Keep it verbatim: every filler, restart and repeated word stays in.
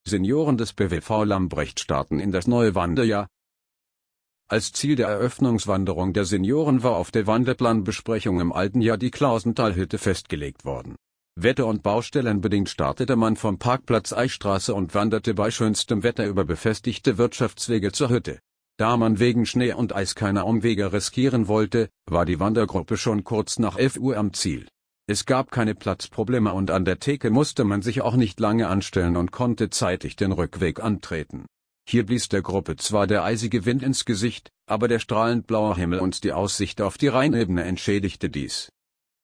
Senioren des B W V Lambrecht starten in das neue Wanderjahr. Als Ziel der Eröffnungswanderung der Senioren war auf der Wanderplanbesprechung im alten Jahr die Klausentalhütte festgelegt worden. Wetter- und baustellenbedingt startete man vom Parkplatz Eichstraße und wanderte bei schönstem Wetter über befestigte Wirtschaftswege zur Hütte. Da man wegen Schnee und Eis keine Umwege riskieren wollte, war die Wandergruppe schon kurz nach elf Uhr am Ziel. Es gab keine Platzprobleme und an der Theke musste man sich auch nicht lange anstellen und konnte zeitig den Rückweg antreten. Hier blies der Gruppe zwar der eisige Wind ins Gesicht, aber der strahlend blaue Himmel und die Aussicht auf die Rheinebene entschädigte dies.